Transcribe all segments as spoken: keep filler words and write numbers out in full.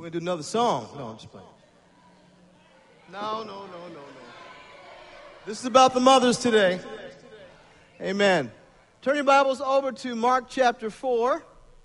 We're going to do another song. No, I'm just playing. No, no, no, no, no. This is about the mothers today. Amen. Turn your Bibles over to Mark chapter four.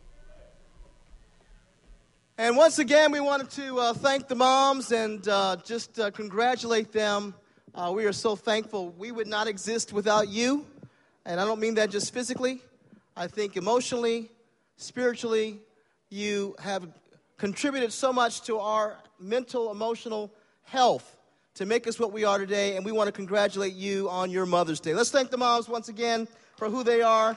And once again, we wanted to uh, thank the moms and uh, just uh, congratulate them. Uh, we are so thankful. We would not exist without you. And I don't mean that just physically. I think emotionally, spiritually, you have contributed so much to our mental, emotional health to make us what we are today, and we want to congratulate you on your Mother's Day. Let's thank the moms once again for who they are.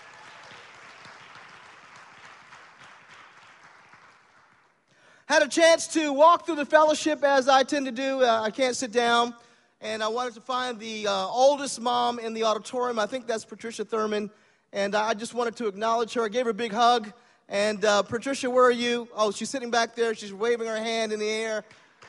Had a chance to walk through the fellowship as I tend to do. Uh, I can't sit down, and I wanted to find the uh, oldest mom in the auditorium. I think that's Patricia Thurman, and I just wanted to acknowledge her. I gave her a big hug. And uh, Patricia, where are you? Oh, she's sitting back there. She's waving her hand in the air.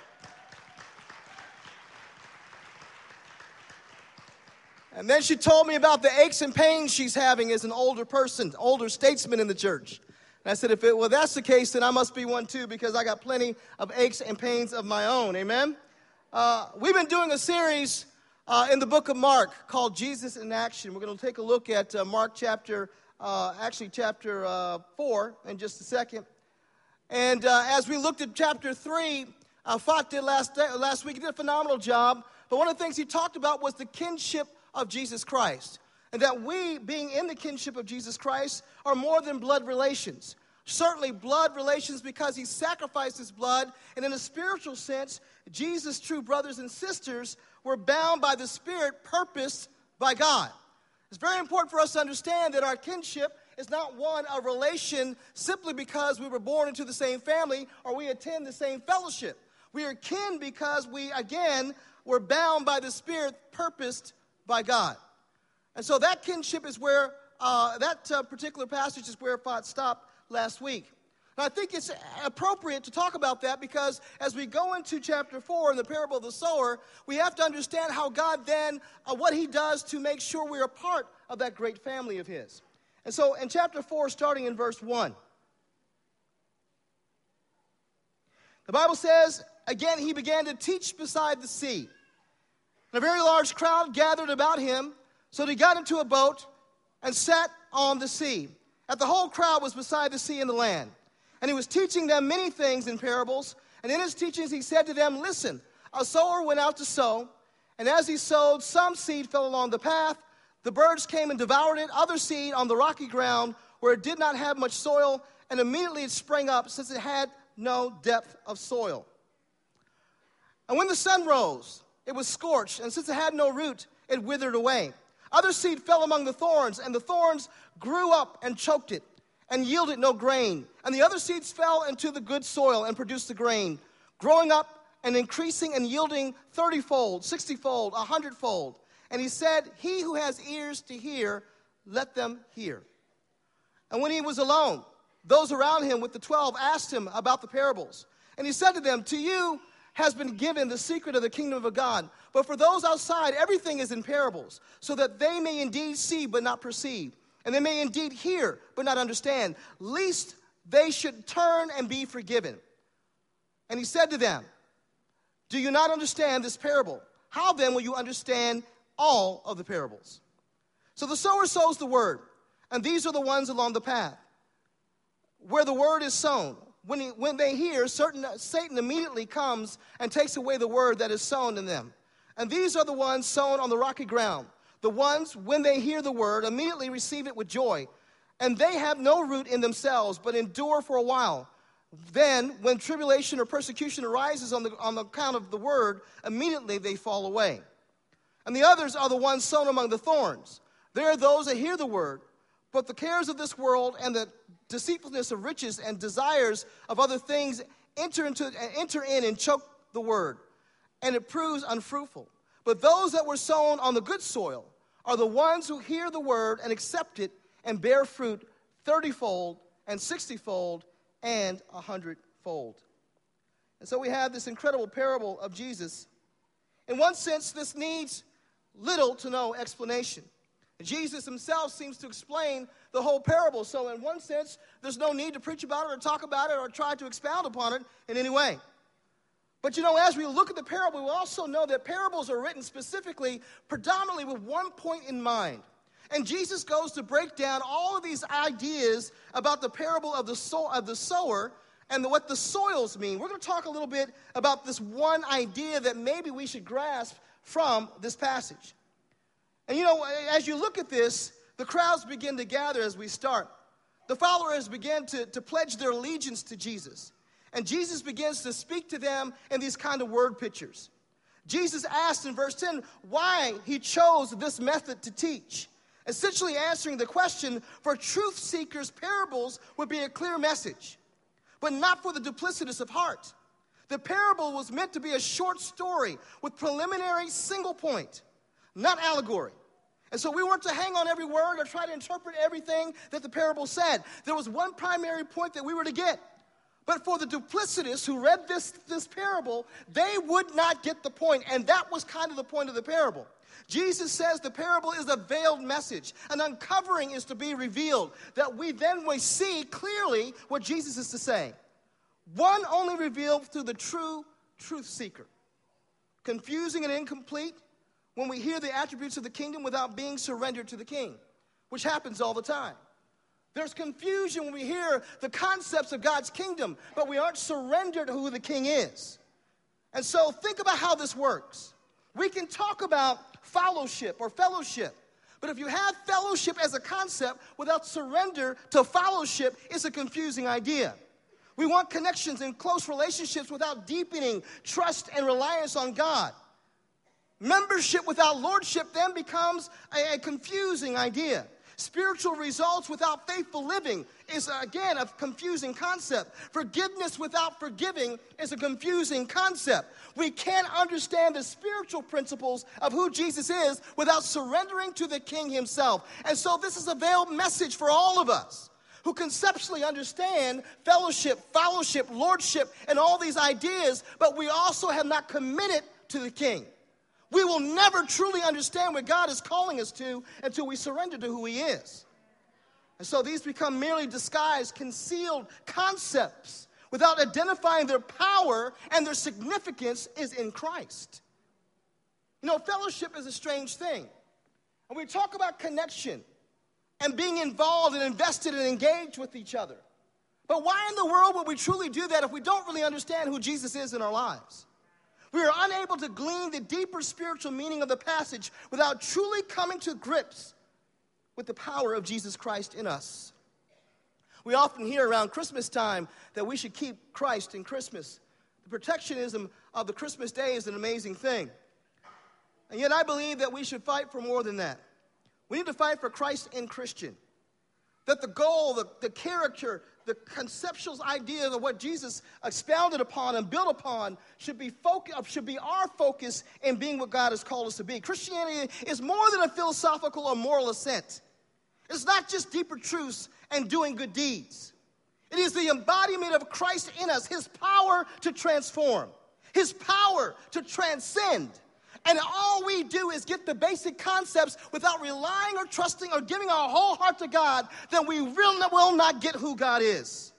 And then she told me about the aches and pains she's having as an older person, older statesman in the church. And I said, if it, well, that's the case, then I must be one too, because I got plenty of aches and pains of my own. Amen? Uh, we've been doing a series uh, in the book of Mark called Jesus in Action. We're going to take a look at uh, Mark chapter Uh, actually, chapter uh, four in just a second. And uh, as we looked at chapter three, uh, Fat did last, day, last week. He did a phenomenal job. But one of the things he talked about was the kinship of Jesus Christ. And that we, being in the kinship of Jesus Christ, are more than blood relations. Certainly blood relations because he sacrificed his blood. And in a spiritual sense, Jesus' true brothers and sisters were bound by the Spirit, purposed by God. It's very important for us to understand that our kinship is not one, a relation simply because we were born into the same family or we attend the same fellowship. We are kin because we, again, were bound by the Spirit, purposed by God. And so that kinship is where, uh, that uh, particular passage is where Fat stopped last week. And I think it's appropriate to talk about that because as we go into chapter four in the parable of the sower, we have to understand how God then, uh, what he does to make sure we're a part of that great family of his. And so in chapter four, starting in verse one, the Bible says, again, he began to teach beside the sea. And a very large crowd gathered about him, so he got into a boat and sat on the sea. And the whole crowd was beside the sea in the land. And he was teaching them many things in parables. And in his teachings he said to them, listen, a sower went out to sow. And as he sowed, some seed fell along the path. The birds came and devoured it. Other seed on the rocky ground where it did not have much soil. And immediately it sprang up since it had no depth of soil. And when the sun rose, it was scorched. And since it had no root, it withered away. Other seed fell among the thorns. And the thorns grew up and choked it, and yielded no grain. And the other seeds fell into the good soil and produced the grain, growing up and increasing and yielding thirty-fold, sixty-fold, a hundredfold. And he said, he who has ears to hear, let them hear. And when he was alone, those around him with the twelve asked him about the parables. And he said to them, to you has been given the secret of the kingdom of God. But for those outside, everything is in parables, so that they may indeed see but not perceive. And they may indeed hear, but not understand, lest they should turn and be forgiven. And he said to them, do you not understand this parable? How then will you understand all of the parables? So the sower sows the word, and these are the ones along the path, where the word is sown. When, he, when they hear, certain, Satan immediately comes and takes away the word that is sown in them. And these are the ones sown on the rocky ground. The ones, when they hear the word, immediately receive it with joy. And they have no root in themselves, but endure for a while. Then, when tribulation or persecution arises on the, on the account of the word, immediately they fall away. And the others are the ones sown among the thorns. They are those that hear the word, but the cares of this world and the deceitfulness of riches and desires of other things enter into enter in and choke the word, and it proves unfruitful. But those that were sown on the good soil are the ones who hear the word and accept it and bear fruit thirty-fold and sixty-fold and a hundredfold. And so we have this incredible parable of Jesus. In one sense, this needs little to no explanation. Jesus himself seems to explain the whole parable. So in one sense, there's no need to preach about it or talk about it or try to expound upon it in any way. But you know, as we look at the parable, we also know that parables are written specifically, predominantly with one point in mind. And Jesus goes to break down all of these ideas about the parable of the, sow- of the sower and the, what the soils mean. We're going to talk a little bit about this one idea that maybe we should grasp from this passage. And you know, as you look at this, the crowds begin to gather as we start. The followers begin to, to pledge their allegiance to Jesus. And Jesus begins to speak to them in these kind of word pictures. Jesus asked in verse ten why he chose this method to teach, essentially answering the question, for truth seekers, parables would be a clear message, but not for the duplicitous of heart. The parable was meant to be a short story with preliminary single point, not allegory. And so we weren't to hang on every word or try to interpret everything that the parable said. There was one primary point that we were to get. But for the duplicitous who read this, this parable, they would not get the point. And that was kind of the point of the parable. Jesus says the parable is a veiled message. An uncovering is to be revealed, that we then may see clearly what Jesus is to say. One only revealed through the true truth seeker. Confusing and incomplete when we hear the attributes of the kingdom without being surrendered to the king, which happens all the time. There's confusion when we hear the concepts of God's kingdom, but we aren't surrendered to who the king is. And so think about how this works. We can talk about fellowship or fellowship, but if you have fellowship as a concept without surrender to fellowship, it's a confusing idea. We want connections and close relationships without deepening trust and reliance on God. Membership without lordship then becomes a, a confusing idea. Spiritual results without faithful living is, again, a confusing concept. Forgiveness without forgiving is a confusing concept. We can't understand the spiritual principles of who Jesus is without surrendering to the King himself. And so this is a veiled message for all of us who conceptually understand fellowship, fellowship, lordship, and all these ideas, but we also have not committed to the King. We will never truly understand what God is calling us to until we surrender to who he is. And so these become merely disguised, concealed concepts without identifying their power and their significance is in Christ. You know, fellowship is a strange thing. And we talk about connection and being involved and invested and engaged with each other. But why in the world would we truly do that if we don't really understand who Jesus is in our lives? We are unable to glean the deeper spiritual meaning of the passage without truly coming to grips with the power of Jesus Christ in us. We often hear around Christmas time that we should keep Christ in Christmas. The protectionism of the Christmas day is an amazing thing. And yet I believe that we should fight for more than that. We need to fight for Christ in Christian. That the goal, the, the character, the conceptual idea of what Jesus expounded upon and built upon should be focus, should be our focus in being what God has called us to be. Christianity is more than a philosophical or moral assent. It's not just deeper truths and doing good deeds. It is the embodiment of Christ in us, his power to transform, his power to transcend. And all we do is get the basic concepts without relying or trusting or giving our whole heart to God, then we will will not get who God is.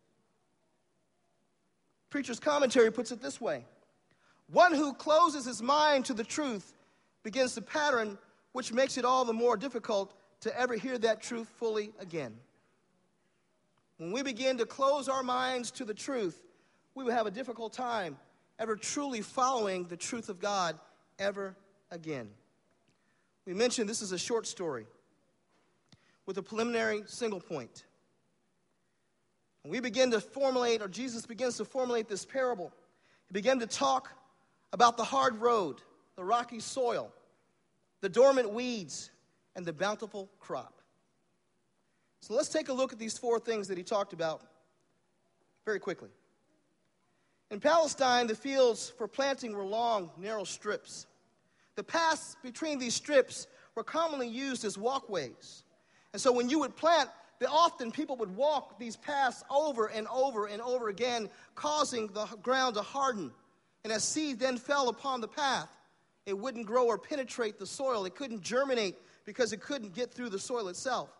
Preacher's commentary puts it this way. One who closes his mind to the truth begins the pattern which makes it all the more difficult to ever hear that truth fully again. When we begin to close our minds to the truth, we will have a difficult time ever truly following the truth of God ever again. We mentioned this is a short story with a preliminary single point. When we begin to formulate, or Jesus begins to formulate this parable, he began to talk about the hard road, the rocky soil, the dormant weeds, and the bountiful crop. So let's take a look at these four things that he talked about very quickly. In Palestine, the fields for planting were long, narrow strips. The paths between these strips were commonly used as walkways. And so when you would plant, often people would walk these paths over and over and over again, causing the ground to harden. And as seed then fell upon the path, it wouldn't grow or penetrate the soil. It couldn't germinate because it couldn't get through the soil itself.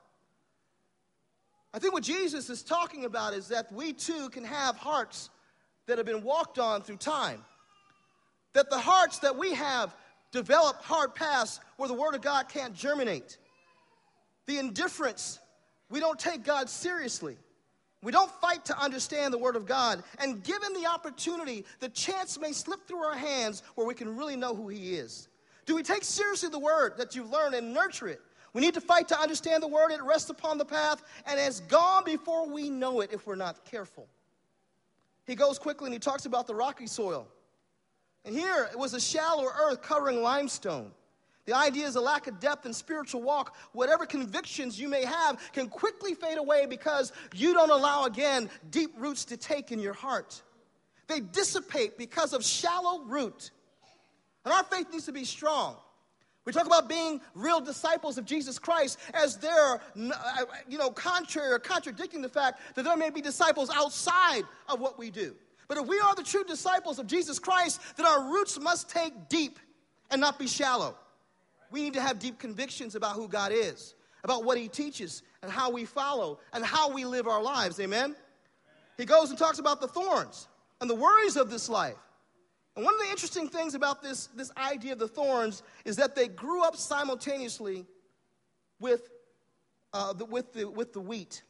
I think what Jesus is talking about is that we too can have hearts that have been walked on through time. That the hearts that we have develop hard paths where the Word of God can't germinate. The indifference, we don't take God seriously. We don't fight to understand the Word of God. And given the opportunity, the chance may slip through our hands where we can really know who He is. Do we take seriously the Word that you've learned and nurture it? We need to fight to understand the Word. It rests upon the path and it's gone before we know it if we're not careful. He goes quickly and he talks about the rocky soil. And here it was a shallow earth covering limestone. The idea is a lack of depth in spiritual walk. Whatever convictions you may have can quickly fade away because you don't allow, again, deep roots to take in your heart. They dissipate because of shallow root. And our faith needs to be strong. We talk about being real disciples of Jesus Christ as they're, you know, contrary or contradicting the fact that there may be disciples outside of what we do. But if we are the true disciples of Jesus Christ, then our roots must take deep and not be shallow. We need to have deep convictions about who God is, about what He teaches, and how we follow, and how we live our lives. Amen? He goes and talks about the thorns and the worries of this life. And one of the interesting things about this, this idea of the thorns is that they grew up simultaneously with, uh, the, with, the, with the wheat.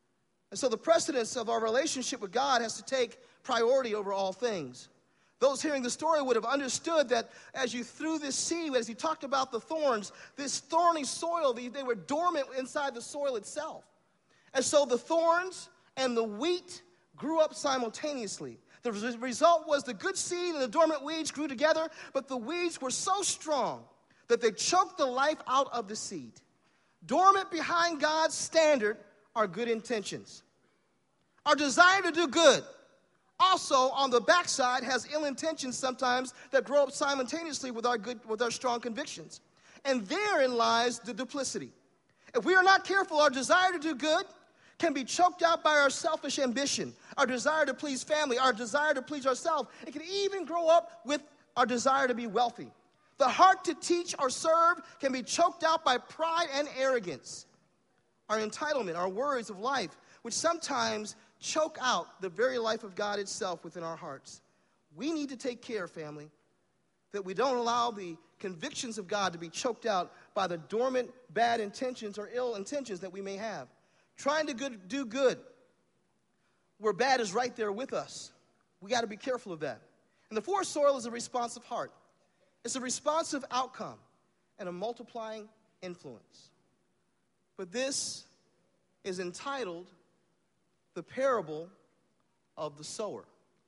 And so the precedence of our relationship with God has to take priority over all things. Those hearing the story would have understood that as you threw this seed, as he talked about the thorns, this thorny soil, they, they were dormant inside the soil itself. And so the thorns and the wheat grew up simultaneously. The result was the good seed and the dormant weeds grew together, but the weeds were so strong that they choked the life out of the seed. Dormant behind God's standard are good intentions. Our desire to do good also on the backside has ill intentions sometimes that grow up simultaneously with our good, with our strong convictions. And therein lies the duplicity. If we are not careful, our desire to do good can be choked out by our selfish ambition, our desire to please family, our desire to please ourselves. It can even grow up with our desire to be wealthy. The heart to teach or serve can be choked out by pride and arrogance, our entitlement, our worries of life, which sometimes choke out the very life of God itself within our hearts. We need to take care, family, that we don't allow the convictions of God to be choked out by the dormant bad intentions or ill intentions that we may have. Trying to good, do good where bad is right there with us. We got to be careful of that. And the fourth soil is a responsive heart. It's a responsive outcome and a multiplying influence. But this is entitled The Parable of the Sower.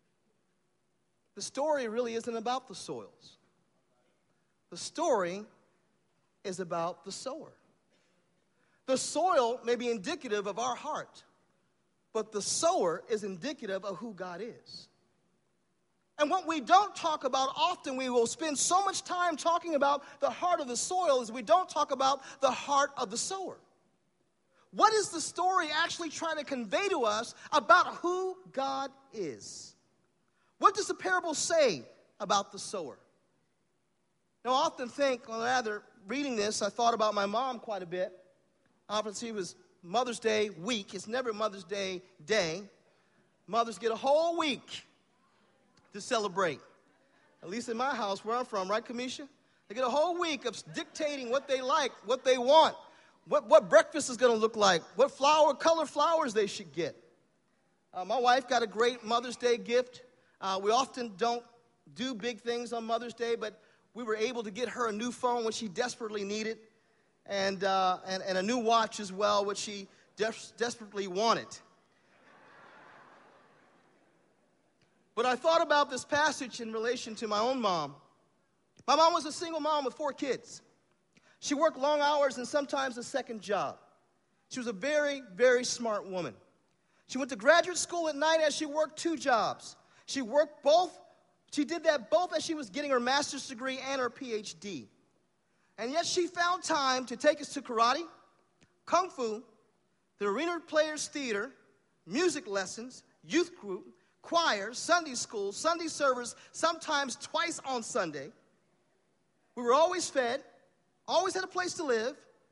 The story really isn't about the soils. The story is about the sower. The soil may be indicative of our heart, but the sower is indicative of who God is. And what we don't talk about often, we will spend so much time talking about the heart of the soil, is we don't talk about the heart of the sower. What is the story actually trying to convey to us about who God is? What does the parable say about the sower? Now, I often think, well, rather, reading this, I thought about my mom quite a bit. Obviously, it was Mother's Day week. It's never Mother's Day day. Mothers get a whole week to celebrate. At least in my house, where I'm from, right, Kamisha? They get a whole week of dictating what they like, what they want, what, what breakfast is going to look like, what flower, color flowers they should get. Uh, my wife got a great Mother's Day gift. Uh, we often don't do big things on Mother's Day, but we were able to get her a new phone, which she desperately needed. And, uh, and, and a new watch as well, which she des- desperately wanted. But I thought about this passage in relation to my own mom. My mom was a single mom with four kids. She worked long hours and sometimes a second job. She was a very, very smart woman. She went to graduate school at night as she worked two jobs. She worked both. She did that both as she was getting her master's degree and her P H D. And yet she found time to take us to karate, kung fu, the Arena Players Theater, music lessons, youth group, choir, Sunday school, Sunday service, sometimes twice on Sunday. We were always fed, always had a place to live,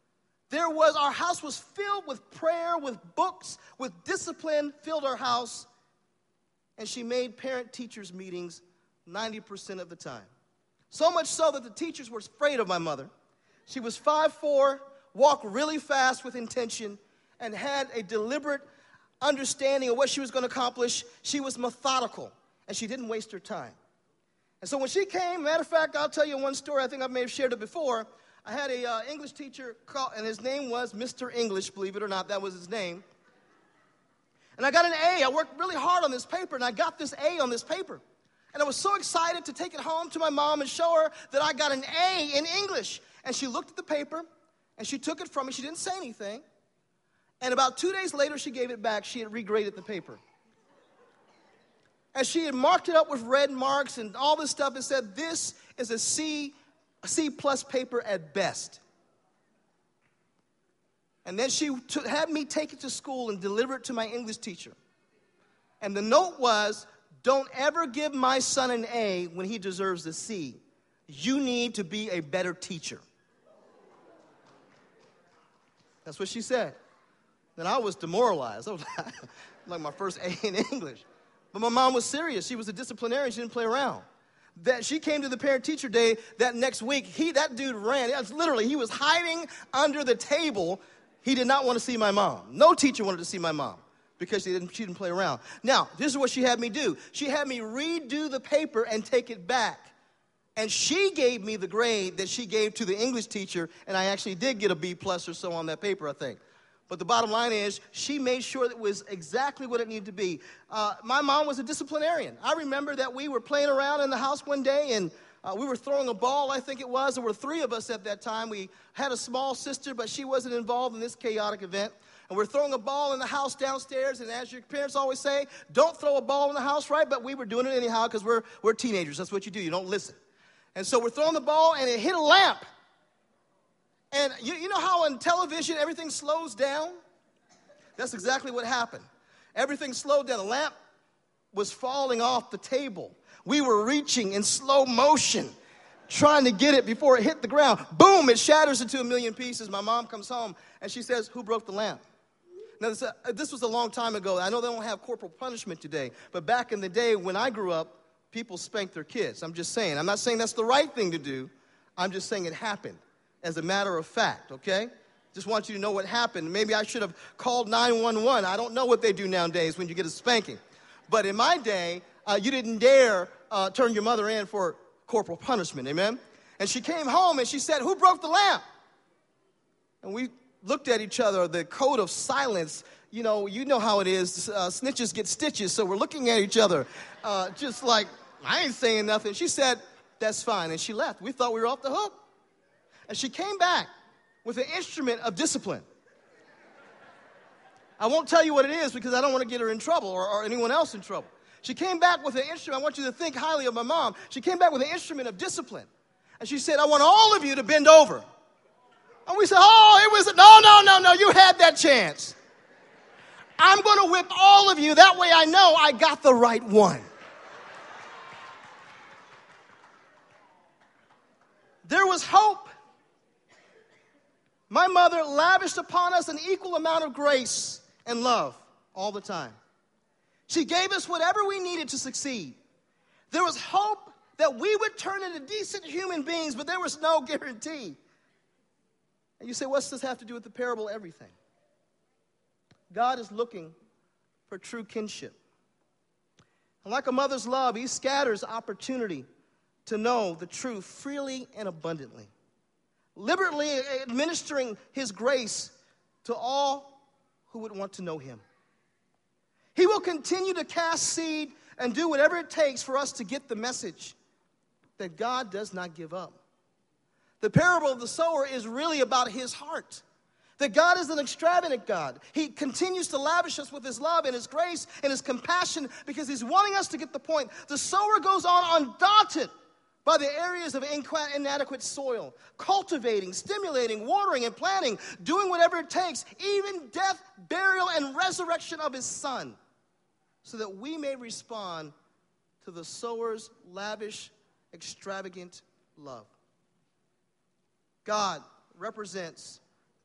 There was, our house was filled with prayer, with books, with discipline, filled our house. And she made parent-teachers meetings ninety percent of the time. So much so that the teachers were afraid of my mother. She was five foot four, walked really fast with intention, and had a deliberate understanding of what she was going to accomplish. She was methodical, and she didn't waste her time. And so when she came, matter of fact, I'll tell you one story. I think I may have shared it before. I had a uh, English teacher, call, and his name was Mister English, believe it or not. That was his name. And I got an A. I worked really hard on this paper, and I got this A on this paper. And I was so excited to take it home to my mom and show her that I got an A in English. And she looked at the paper, and she took it from me. She didn't say anything. And about two days later, she gave it back. She had regraded the paper. And she had marked it up with red marks and all this stuff and said, this is a C, a C plus paper at best. And then she t- had me take it to school and deliver it to my English teacher. And the note was, don't ever give my son an A when he deserves a C. You need to be a better teacher. That's what she said. Then I was demoralized. I was like my first A in English. But my mom was serious. She was a disciplinarian. She didn't play around. That she came to the parent-teacher day that next week. He, that dude ran. It was literally, he was hiding under the table. He did not want to see my mom. No teacher wanted to see my mom because she didn't, she didn't play around. Now, this is what she had me do. She had me redo the paper and take it back. And she gave me the grade that she gave to the English teacher, and I actually did get a B plus or so on that paper, I think. But the bottom line is, she made sure that it was exactly what it needed to be. Uh, my mom was a disciplinarian. I remember that we were playing around in the house one day, and uh, we were throwing a ball, I think it was. There were three of us at that time. We had a small sister, but she wasn't involved in this chaotic event. And we're throwing a ball in the house downstairs, and as your parents always say, don't throw a ball in the house, right? But we were doing it anyhow because we're, we're teenagers. That's what you do. You don't listen. And so we're throwing the ball, and it hit a lamp. And you, you know how on television everything slows down? That's exactly what happened. Everything slowed down. The lamp was falling off the table. We were reaching in slow motion, trying to get it before it hit the ground. Boom, it shatters into a million pieces. My mom comes home, and she says, who broke the lamp? Now, this, uh, this was a long time ago. I know they don't have corporal punishment today, but back in the day when I grew up, people spanked their kids. I'm just saying. I'm not saying that's the right thing to do. I'm just saying it happened. As a matter of fact, okay? Just want you to know what happened. Maybe I should have called nine one one. I don't know what they do nowadays when you get a spanking. But in my day, uh, you didn't dare uh, turn your mother in for corporal punishment, amen? And she came home and she said, who broke the lamp? And we looked at each other, the code of silence. You know, you know how it is. Uh, snitches get stitches, so we're looking at each other uh, just like, I ain't saying nothing. She said, that's fine, and she left. We thought we were off the hook. And she came back with an instrument of discipline. I won't tell you what it is because I don't want to get her in trouble or, or anyone else in trouble. She came back with an instrument. I want you to think highly of my mom. She came back with an instrument of discipline. And she said, I want all of you to bend over. And we said, oh, it was, no, no, no, no, you had that chance. I'm going to whip all of you. That way I know I got the right one. There was hope. My mother lavished upon us an equal amount of grace and love all the time. She gave us whatever we needed to succeed. There was hope that we would turn into decent human beings, but there was no guarantee. And you say, what's this have to do with the parable? Everything. God is looking for true kinship. And like a mother's love, he scatters opportunity to know the truth freely and abundantly, liberally administering his grace to all who would want to know him. He will continue to cast seed and do whatever it takes for us to get the message that God does not give up. The parable of the sower is really about his heart. That God is an extravagant God. He continues to lavish us with his love and his grace and his compassion because he's wanting us to get the point. The sower goes on undaunted by the areas of inadequate soil, cultivating, stimulating, watering, and planting, doing whatever it takes, even death, burial, and resurrection of his son, so that we may respond to the sower's lavish, extravagant love. God represents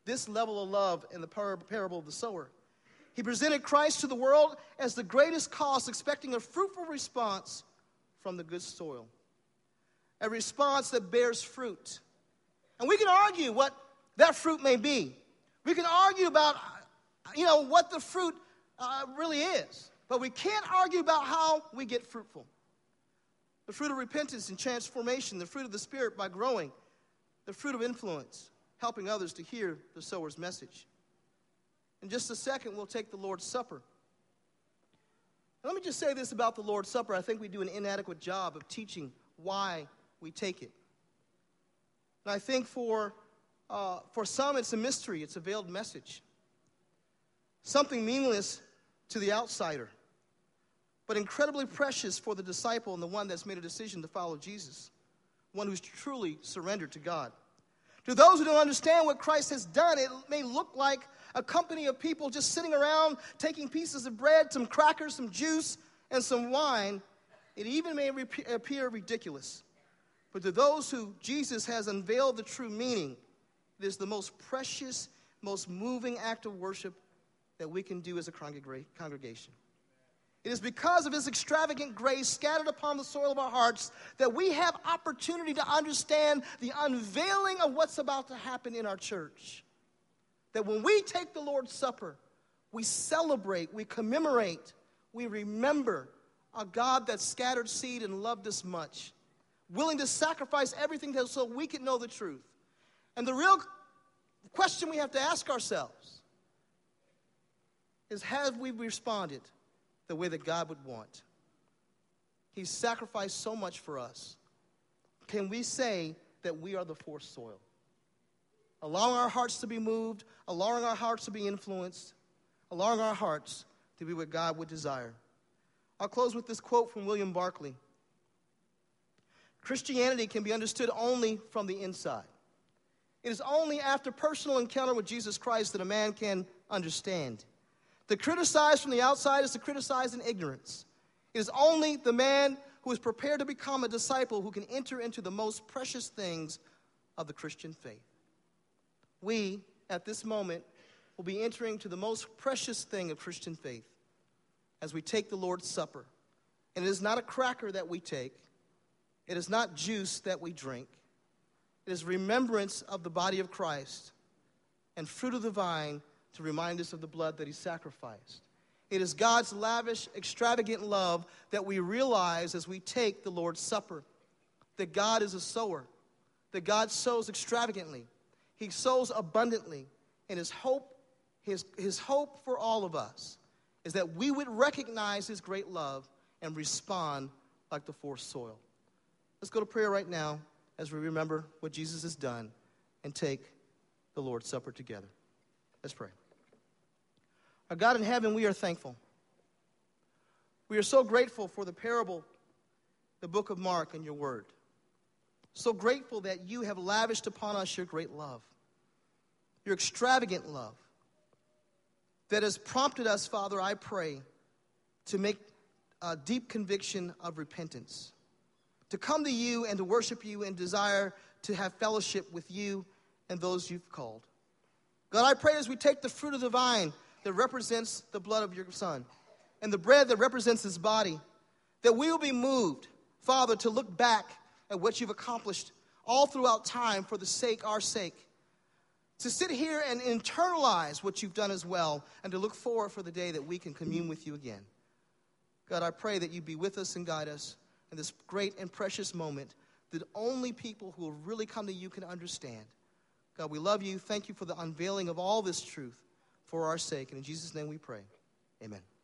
this level of love in the par- parable of the sower. He presented Christ to the world as the greatest cause, expecting a fruitful response from the good soil. A response that bears fruit. And we can argue what that fruit may be. We can argue about, you know, what the fruit uh, really is. But we can't argue about how we get fruitful. The fruit of repentance and transformation, the fruit of the Spirit by growing, the fruit of influence, helping others to hear the sower's message. In just a second, we'll take the Lord's Supper. And let me just say this about the Lord's Supper. I think we do an inadequate job of teaching why we take it. And I think for, uh, for some, it's a mystery. It's a veiled message. Something meaningless to the outsider, but incredibly precious for the disciple and the one that's made a decision to follow Jesus, one who's truly surrendered to God. To those who don't understand what Christ has done, it may look like a company of people just sitting around taking pieces of bread, some crackers, some juice, and some wine. It even may re- appear ridiculous. But to those who Jesus has unveiled the true meaning, it is the most precious, most moving act of worship that we can do as a congregation. It is because of his extravagant grace scattered upon the soil of our hearts that we have opportunity to understand the unveiling of what's about to happen in our church. That when we take the Lord's Supper, we celebrate, we commemorate, we remember a God that scattered seed and loved us much, willing to sacrifice everything so we can know the truth. And the real question we have to ask ourselves is, have we responded the way that God would want? He sacrificed so much for us. Can we say that we are the forced soil? Allowing our hearts to be moved, allowing our hearts to be influenced, allowing our hearts to be what God would desire. I'll close with this quote from William Barclay. Christianity can be understood only from the inside. It is only after personal encounter with Jesus Christ that a man can understand. To criticize from the outside is to criticize in ignorance. It is only the man who is prepared to become a disciple who can enter into the most precious things of the Christian faith. We, at this moment, will be entering to the most precious thing of Christian faith as we take the Lord's Supper. And it is not a cracker that we take. It is not juice that we drink. It is remembrance of the body of Christ and fruit of the vine to remind us of the blood that he sacrificed. It is God's lavish, extravagant love that we realize as we take the Lord's Supper. That God is a sower. That God sows extravagantly. He sows abundantly. And his hope, his, his hope for all of us is that we would recognize his great love and respond like the forced soil. Let's go to prayer right now as we remember what Jesus has done and take the Lord's Supper together. Let's pray. Our God in heaven, we are thankful. We are so grateful for the parable, the book of Mark, and your word. So grateful that you have lavished upon us your great love, your extravagant love, that has prompted us, Father, I pray, to make a deep conviction of repentance, to come to you and to worship you and desire to have fellowship with you and those you've called. God, I pray as we take the fruit of the vine that represents the blood of your Son and the bread that represents his body, that we will be moved, Father, to look back at what you've accomplished all throughout time for the sake, our sake, to sit here and internalize what you've done as well and to look forward for the day that we can commune with you again. God, I pray that you be with us and guide us in this great and precious moment that only people who will really come to you can understand. God, we love you. Thank you for the unveiling of all this truth for our sake. And in Jesus' name we pray. Amen.